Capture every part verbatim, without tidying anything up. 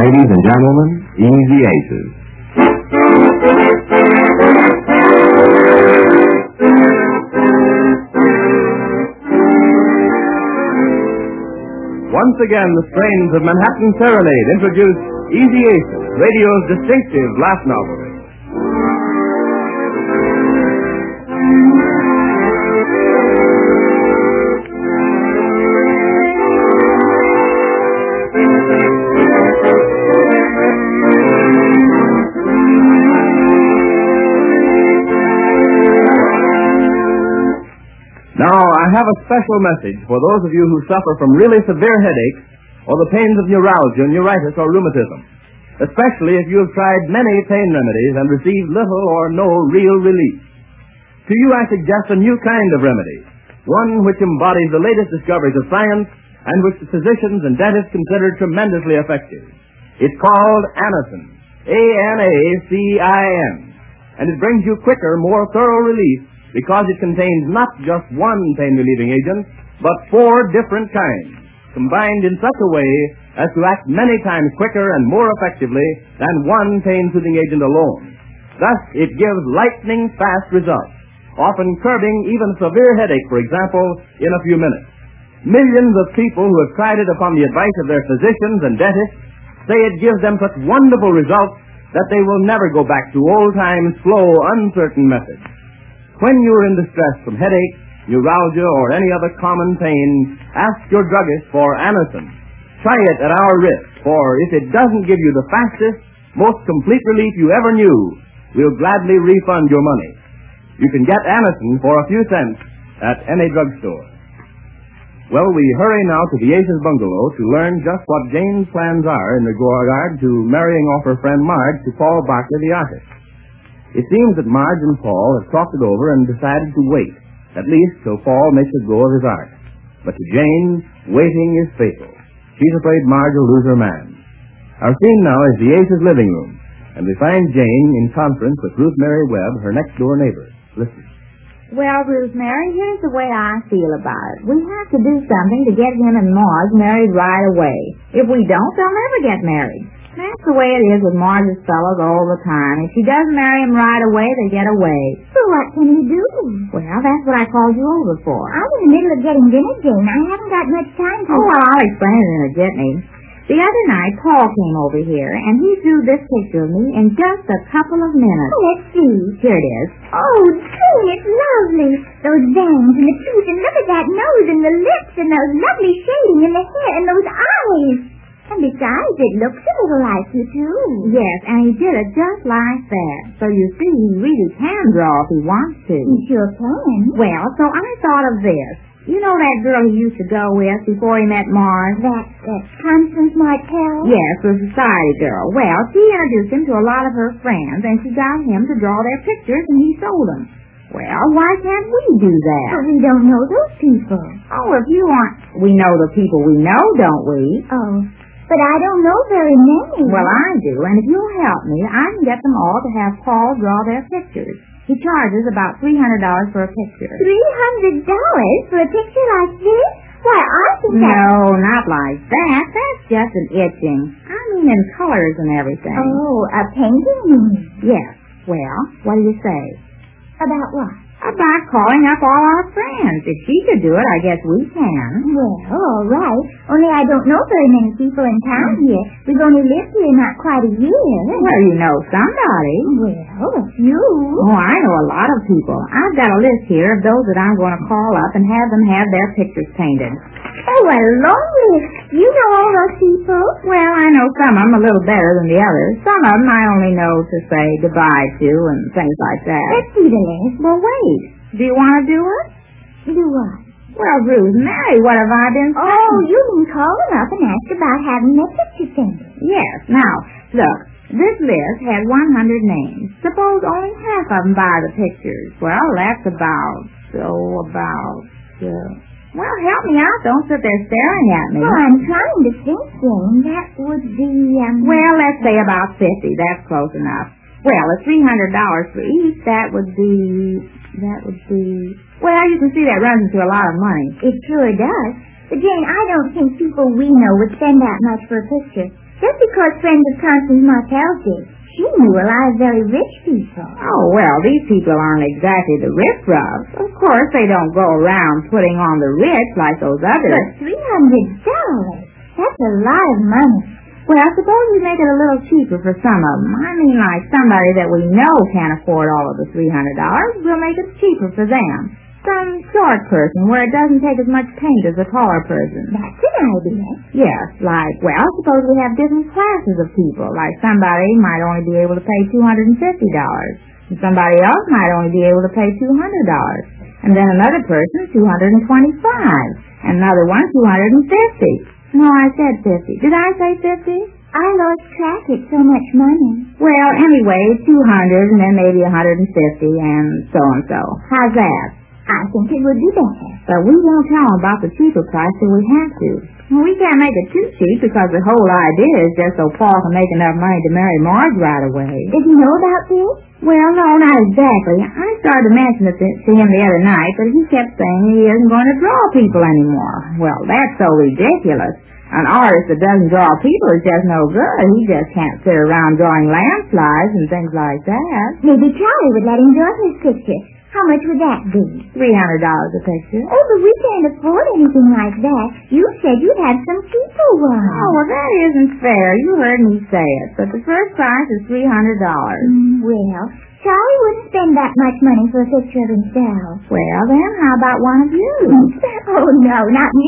Ladies and gentlemen, Easy Aces. Once again, the strains of Manhattan Serenade introduce Easy Aces, radio's distinctive laugh novelty. Now, I have a special message for those of you who suffer from really severe headaches or the pains of neuralgia, neuritis, or rheumatism, especially if you have tried many pain remedies and received little or no real relief. To you, I suggest a new kind of remedy, one which embodies the latest discoveries of science and which the physicians and dentists consider tremendously effective. It's called Anacin, A N A C I N, and it brings you quicker, more thorough relief because it contains not just one pain-relieving agent, but four different kinds, combined in such a way as to act many times quicker and more effectively than one pain-soothing agent alone. Thus, it gives lightning-fast results, often curbing even severe headache, for example, in a few minutes. Millions of people who have tried it upon the advice of their physicians and dentists say it gives them such wonderful results that they will never go back to old-time, slow, uncertain methods. When you are in distress from headache, neuralgia, or any other common pain, ask your druggist for Anacin. Try it at our risk, for if it doesn't give you the fastest, most complete relief you ever knew, we'll gladly refund your money. You can get Anacin for a few cents at any drugstore. Well, we hurry now to the Aces bungalow to learn just what Jane's plans are in regard to marrying off her friend Marge to Paul Barker, the artist. It seems that Marge and Paul have talked it over and decided to wait, at least till Paul makes a go of his art. But to Jane, waiting is fatal. She's afraid Marge will lose her man. Our scene now is the Aces' living room, and we find Jane in conference with Ruth Mary Webb, her next-door neighbor. Listen. Well, Ruth Mary, here's the way I feel about it. We have to do something to get him and Marge married right away. If we don't, they'll never get married. That's the way it is with Marge's fellows all the time. If she doesn't marry him right away, they get away. So what can you do? Well, that's what I called you over for. I'm in the middle of getting dinner, Jane. I haven't got much time to... Oh, well, I'll explain it in a jitney. The other night, Paul came over here, and he drew this picture of me in just a couple of minutes. Oh, let's see. Here it is. Oh, Jane, it's lovely. Those bangs and the teeth, and look at that nose and the lips and those lovely shading in the hair and those eyes. And besides, it looks a little like you, too. Yes, and he did it just like that. So you see, he really can draw if he wants to. He sure can. Well, so I thought of this. You know that girl he used to go with before he met Marge? That, that Constance Martell? Yes, the society girl. Well, she introduced him to a lot of her friends, and she got him to draw their pictures, and he sold them. Well, why can't we do that? But we don't know those people. Oh, if you want... We know the people we know, don't we? Oh, but I don't know very many. Well, I do, and if you'll help me, I can get them all to have Paul draw their pictures. He charges about three hundred dollars for a picture. three hundred dollars for a picture like this? Why, I think that... No, not like that. That's just an itching. I mean in colors and everything. Oh, a painting? Yes. Well, what do you say? About what? About calling up all our friends. If she could do it, I guess we can. Well, all right. Only I don't know very many people in town here. We've only lived here not quite a year. Well, you know somebody. Well, a few. Oh, I know a lot of people. I've got a list here of those that I'm going to call up and have them have their pictures painted. Oh, a long list. You know all those people? Well, I know some of them a little better than the others. Some of them I only know to say goodbye to and things like that. Let's see the list. Well, wait. Do you want to do it? Do what? Well, Ruth, Mary, what have I been saying? Oh, you mean call them up and ask about having their pictures painted? Yes. Now, look, this list had one hundred names. Suppose only half of them buy the pictures. Well, that's about, so about, uh, well, help me out. Don't sit there staring at me. Well, I'm trying to think, Jane. That would be, um... Well, let's say about fifty. That's close enough. Well, at three hundred dollars for each, that would be, that would be, well, you can see that runs into a lot of money. It sure does. But, Jane, I don't think people we know would spend that much for a picture. Just because friends of Constance Martell did. She knew a lot of very rich people. Oh, well, these people aren't exactly the riff-raffs. Of course, they don't go around putting on the rich like those others. But three hundred dollars. That's a lot of money. Well, suppose we make it a little cheaper for some of them. I mean, like somebody that we know can't afford all of the three hundred dollars, we'll make it cheaper for them. Some short person where it doesn't take as much paint as a taller person. That's an idea. Yes, like, well, suppose we have different classes of people. Like somebody might only be able to pay two hundred fifty dollars, and somebody else might only be able to pay two hundred dollars, and then another person two hundred twenty-five dollars, and another one two hundred fifty dollars. No, I said fifty. Did I say fifty? I lost track. It's so much money. Well, anyway, two hundred and then maybe one hundred fifty and so and so. How's that? I think it would be better. But we won't tell them about the cheaper price till we have to. Well, we can't make it too cheap because the whole idea is just so Paul can make enough money to marry Marge right away. Does he know about this? Well, no, not exactly. I started to mention it to him the other night, but he kept saying he isn't going to draw people anymore. Well, that's so ridiculous. An artist that doesn't draw people is just no good. He just can't sit around drawing landslides and things like that. Maybe Charlie would let him draw his picture. How much would that be? Three hundred dollars a picture. Oh, but we can't afford anything like that. You said you'd have some people run. Oh, well, that isn't fair. You heard me say it. But the first price is three hundred dollars. Mm, well, Charlie wouldn't spend that much money for a picture of himself. Well, then, how about one of you? Oh, no, not me.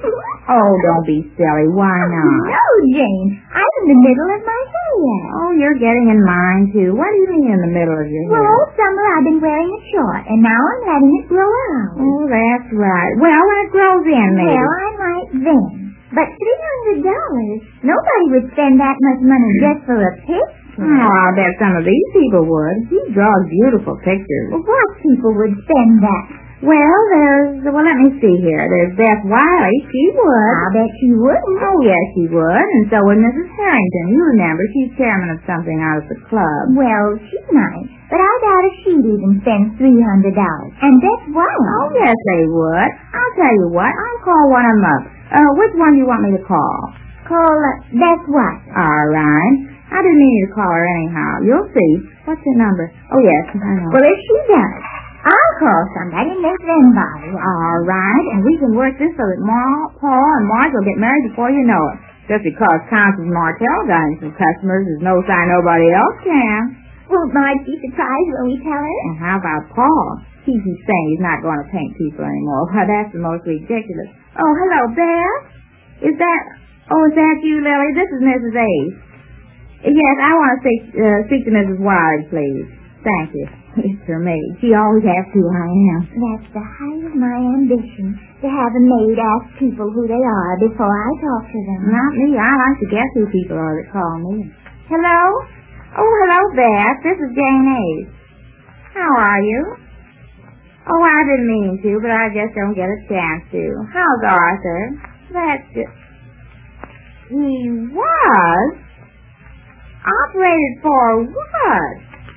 Oh, don't be silly. Why not? No, Jane. I'm in the middle of my hair yet. Oh, you're getting in mine, too. What do you mean in the middle of your hair? Well, all summer I've been wearing it short, and now I'm letting it grow out. Oh, that's right. Well, when it grows in, maybe. Well, I might then. But three hundred dollars? Nobody would spend that much money just for a picture. Oh, I'll bet some of these people would. He draws beautiful pictures. Well, what people would spend that? Well, there's, well, let me see here. There's Beth Wiley. She would. I'll bet she wouldn't. Oh, yes, she would. And so would Missus Harrington. You remember, she's chairman of something out at the club. Well, she might. But I doubt if she'd even spend three hundred dollars. And Beth Wiley. Oh, yes, they would. I'll tell you what. I'll call one of them up. Uh, which one do you want me to call? Call uh, Beth Wiley. All right. I didn't mean you to call her anyhow. You'll see. What's your number? Oh, yes, I know. Well, if she does, I'll call somebody and then anybody. All right, and we can work this so that Ma, Paul and Marge will get married before you know it. Just because Constance Martell got in some customers is no sign nobody else can. Won't Marge be surprised when we tell her? And how about Paul? He keeps saying he's not going to paint people anymore. Well, that's the most ridiculous. Oh, hello, Beth. Is that, oh, is that you, Lily? This is Missus Ace. Yes, I want to speak, uh, speak to Missus Wiley, please. Thank you. It's her maid. She always has to, I am. That's the height of my ambition, to have a maid ask people who they are before I talk to them. Not me. I like to guess who people are that call me. Hello? Oh, hello, Beth. This is Jane Ace. How are you? Oh, I didn't mean to, but I just don't get a chance to. How's Arthur? That's it. He was? Operated for what?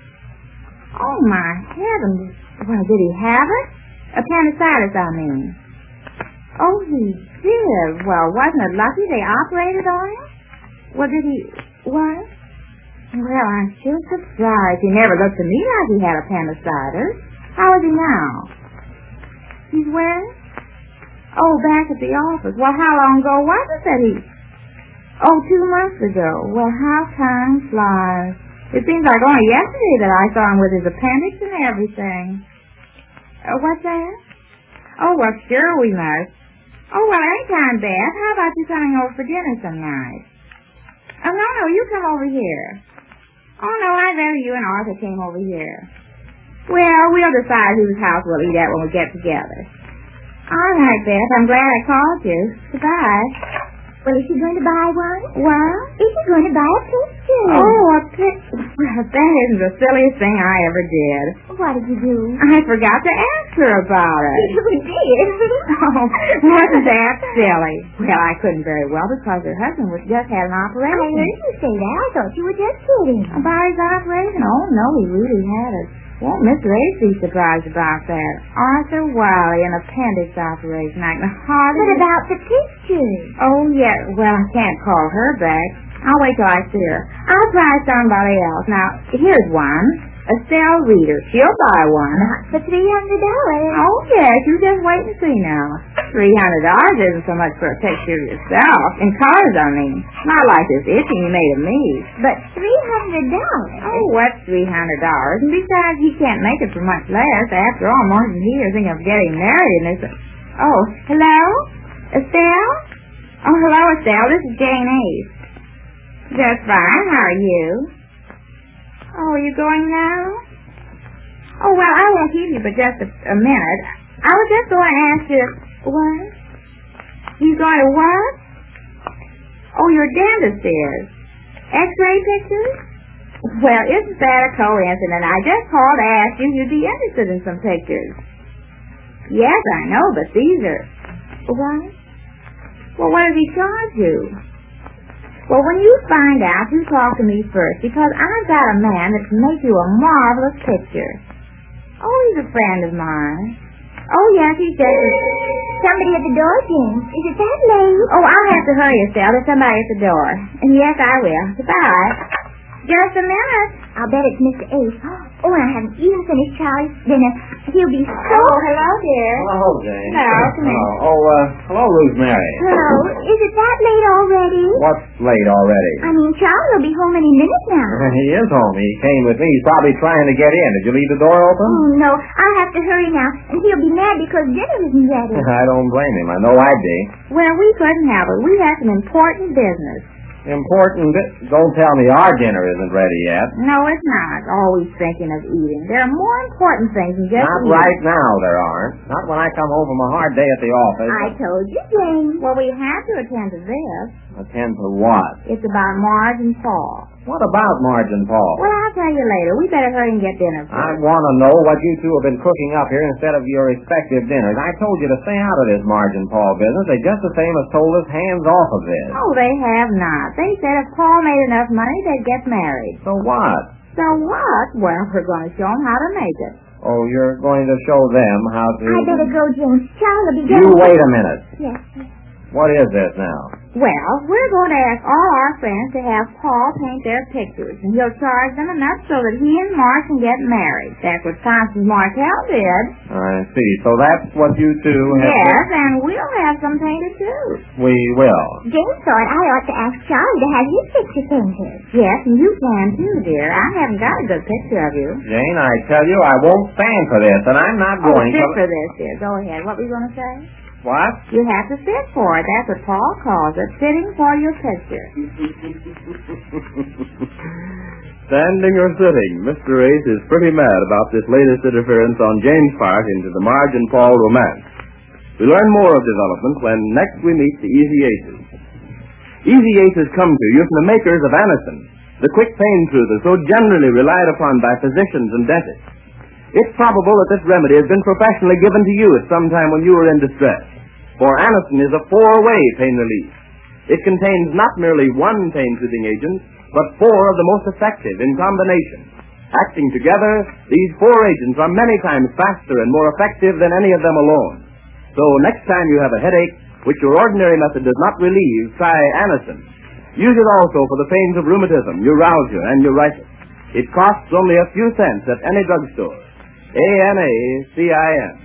Oh, my heavens. Well, did he have it? Appendicitis, I mean. Oh, he did. Well, wasn't it lucky they operated on him? Well, did he... What? Well, I'm sure surprised. He never looked to me like he had appendicitis. How is he now? He's where? Oh, back at the office. Well, how long ago was it that he... Oh, two months ago. Well, how time flies. It seems like only yesterday that I saw him with his appendix and everything. Uh, what's that? Oh, well, sure we must. Oh, well, anytime, Beth. How about you coming over for dinner some night? Oh, no, no, you come over here. Oh, no, I'd rather you and Arthur came over here. Well, we'll decide whose house we'll eat at when we get together. All right, Beth, I'm glad I called you. Goodbye. Well, is she going to buy one? What? Is she going to buy a picture? Oh, a picture. Well, that isn't the silliest thing I ever did. What did you do? I forgot to ask her about it. You did? Oh, wasn't that silly? Well, I couldn't very well because her husband was just had an operation. I heard you say that. I thought you were just kidding. About his operation? Oh, no, he really had it. Won't Mister Ace be surprised about that? Arthur Wiley, an appendix operation. I can hardly... What about the pictures? Oh, yeah. Well, I can't call her back. I'll wait till I see her. I'll try somebody else. Now, here's one. Estelle Reader. She'll buy one. For three hundred dollars. Oh, yes. You just wait and see now. Three hundred dollars isn't so much for a picture of yourself. In cars, I mean. Not like this itching you made of me. But three hundred dollars. Oh, what's three hundred dollars? And besides, he can't make it for much less. After all, Martin here thinking of getting married and this... Oh, hello? Estelle? Oh, hello, Estelle. This is Jane Ace. Just fine. How are you? Oh, are you going now? Oh, well, I won't keep you but just a, a minute. I was just going to ask you... What? You going to what? Oh, your dentist is. X-ray pictures? Well, isn't that a coincidence? I just called to ask you if you'd be interested in some pictures. Yes, I know, but these are... What? Well, what does he charge you? Well, when you find out, you talk to me first, because I've got a man that can make you a marvelous picture. Oh, he's a friend of mine. Oh, yes, he says... Somebody at the door, James. Is it that late? Oh, I'll have to hurry, Estelle. There's somebody at the door. And yes, I will. Goodbye. Just a minute. I'll bet it's Mister Ace. Oh, and I haven't even finished Charlie's dinner. He'll be so... Oh, hello, dear. Hello, Jane. Hello, come in. Oh, oh uh, hello, Rosemary. Hello. Is it that late already? What's late already? I mean, Charlie will be home any minute now. He is home. He came with me. He's probably trying to get in. Did you leave the door open? Oh, no. I'll have to hurry now. And he'll be mad because dinner isn't ready. I don't blame him. I know I'd be. Well, we couldn't help it. We have some important business. Important. Don't tell me our dinner isn't ready yet. No, it's not. Always thinking of eating. There are more important things than just Not eating. right now, there aren't. Not when I come home from a hard day at the office. I told you, James. Well, we have to attend to this. Attend to what? It's about Marge and Paul. What about Marge and Paul? Well, I'll tell you later. We better hurry and get dinner first. I want to know what you two have been cooking up here instead of your respective dinners. I told you to stay out of this Marge and Paul business. They just the same as told us hands off of this. Oh, they have not. They said if Paul made enough money, they'd get married. So what? So what? Well, we're going to show them how to make it. Oh, you're going to show them how to... I better go, James. Charlie will be You getting... wait a minute. Yes. What is this now? Well, we're going to ask all our friends to have Paul paint their pictures, and he'll charge them enough so that he and Mark can get married. That's what Constance Martell did. I see. So that's what you two have... Yes, and we'll have some painted too. We will. James thought I ought to ask Charlie to have his picture painted. Yes, and you can too, dear. I haven't got a good picture of you. Jane, I tell you, I won't stand for this, and I'm not Oh, going sit to... for this, dear. Go ahead. What were you going to say? What? You have to sit for it. That's what Paul calls it, sitting for your picture. Standing or sitting, Mister Ace is pretty mad about this latest interference on Jane's part into the Marge and Paul romance. We learn more of development when next we meet the Easy Aces. Easy Aces come to you from the makers of Anacin, the quick pain soother so generally relied upon by physicians and dentists. It's probable that this remedy has been professionally given to you at some time when you were in distress. For Anacin is a four-way pain relief. It contains not merely one pain-soothing agent, but four of the most effective in combination. Acting together, these four agents are many times faster and more effective than any of them alone. So next time you have a headache, which your ordinary method does not relieve, try Anacin. Use it also for the pains of rheumatism, neuralgia, and neuritis. It costs only a few cents at any drugstore. A N A C I N.